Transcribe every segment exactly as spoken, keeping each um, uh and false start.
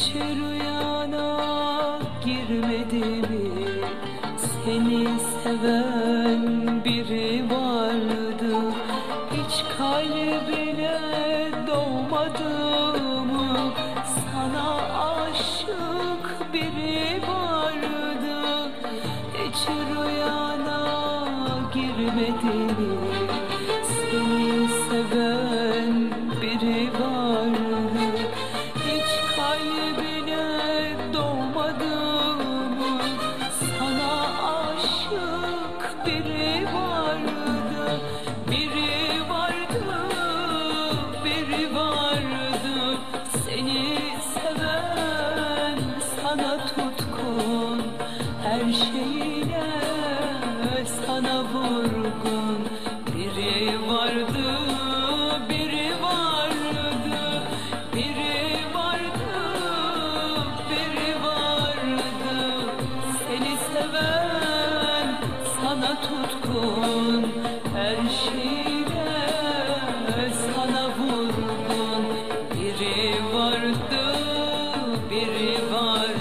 Hiç rüyana girmedi mi? Seni seven biri vardı. Hiç kalbine doğmadı mı? Sana aşık biri vardı. Hiç rüyana girmedi mi? Seni seven biri vardı. Hiç kalbine doğmadı mı? Sana aşık biri vardı. Biri vardı, biri vardı. Seni seven, sana tutkun, her şeyine sana vurgun. Biri vardı, biri vardı. Biri vardı, biri vardı. Seni seven, sana tutkun, her şeyine sana vurgun. Biri vardı, biri vardı.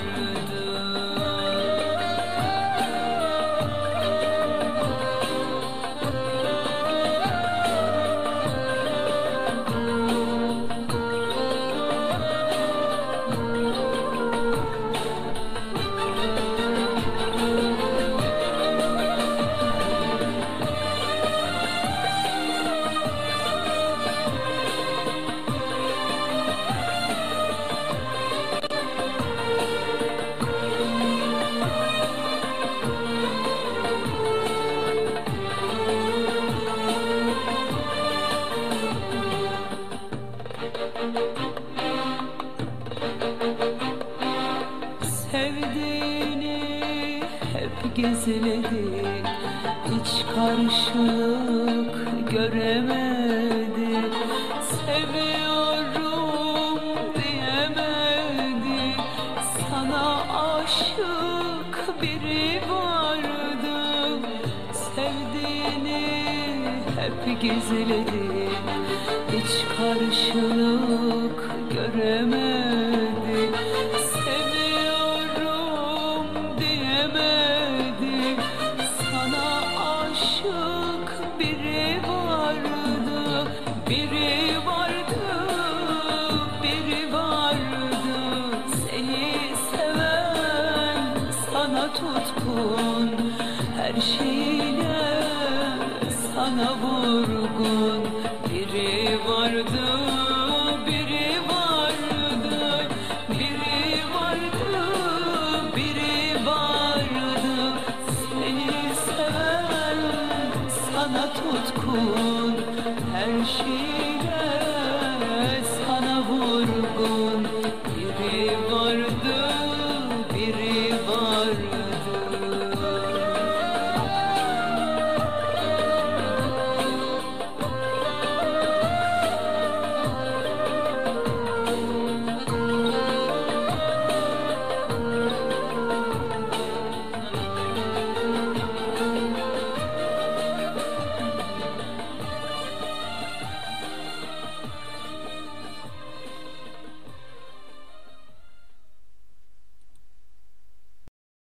Sevdiğini hep gizledik, hiç karşılık göremedi. Seviyorum diyemedi. Sana aşık biri vardı. Sevdiğini hep gizledik, hiç karşılık göremedi. Seviyorum diyemedi. Sana aşık biri vardı. Biri vardı, biri vardı. Seni seven, sana tutkun, her şeyine sana vurgun. Biri vardı, biri vardı. Biri vardı, biri vardı. Seni seven, sana tutkun, her şey